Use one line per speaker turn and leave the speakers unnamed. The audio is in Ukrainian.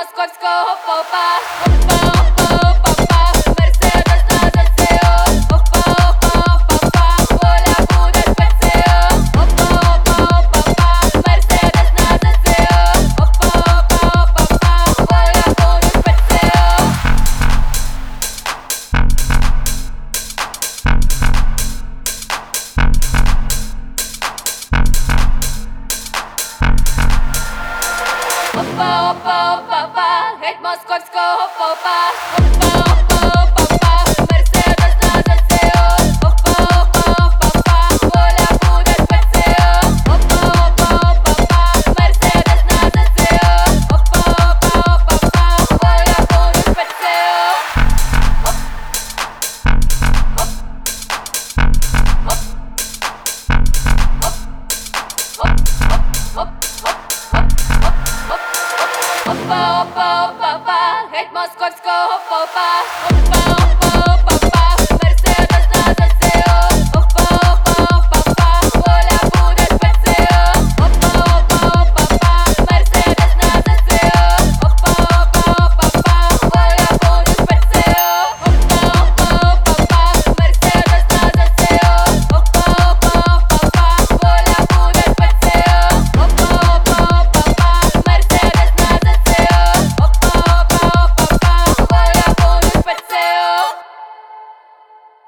московського попа. Опа, опа, опа, Мерседес на ЗСО. Опа, опа, опа, Оля буде ПЦО. Опа, опа, опа, Мерседес на ЗСО. Опа, опа, опа, Оля буде ПЦО. Опа, опа, опа, опа, геть московського попа. Опа, опа, опа, Мерседес на ЗСО. Опа, опа, опа, Оля буде ПЦО. Опа, опа, опа, Мерседес на ЗСО. Опа, опа, опа, Оля буде ПЦО. Опа, опа, опа, опа, геть московського попа. Опа,